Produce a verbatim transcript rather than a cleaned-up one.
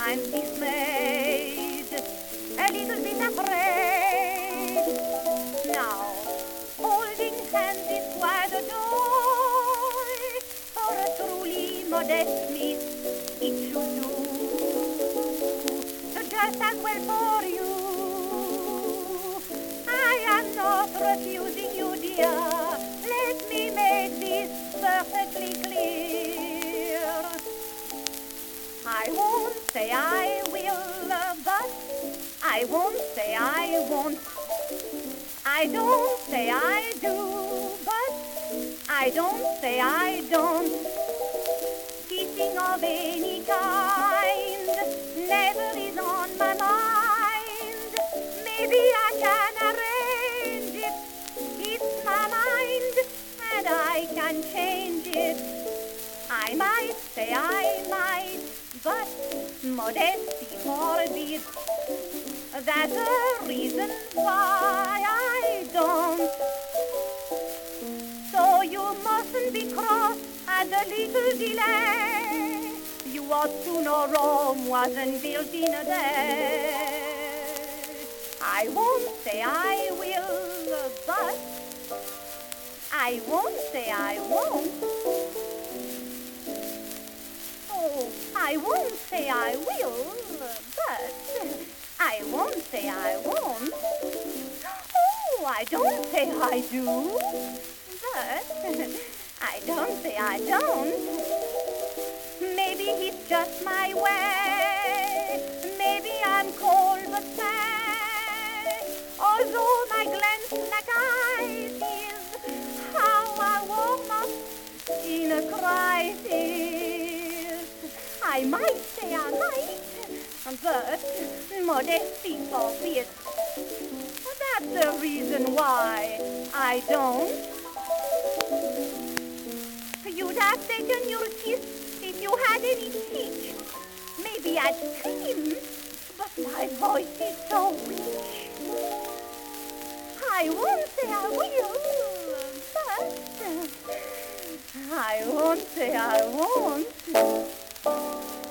I'm dismayed, a little bit afraid. Now, holding hands is quite a joy. For a truly modest miss, it should do just as well for you. I am not refusing you, dear. Let me make this perfectly clear. I won't say I will, but I won't say I won't. I don't say I do, but I don't say I don't. Kissing of any kind never is on my mind. Maybe I can arrange it. It's my mind, and I can change it. I might say I might, but modesty forbids. That's the reason why I don't. So you mustn't be cross at the little delay. You ought to know Rome wasn't built in a day. I won't say I will, but I won't say I won't. Oh, I won't say I will, but I won't say I won't. Oh, I don't say I do, but I don't say I don't. Maybe it's just my way. Maybe I'm cold but fair. Although my glance like ice is how I warm up in a crisis. I might say I might, but modesty forbids. That's the reason why I don't. You'd have taken your kiss if you had any teeth. Maybe I'd scream, but my voice is so rich. I won't say I will, but I won't say I won't.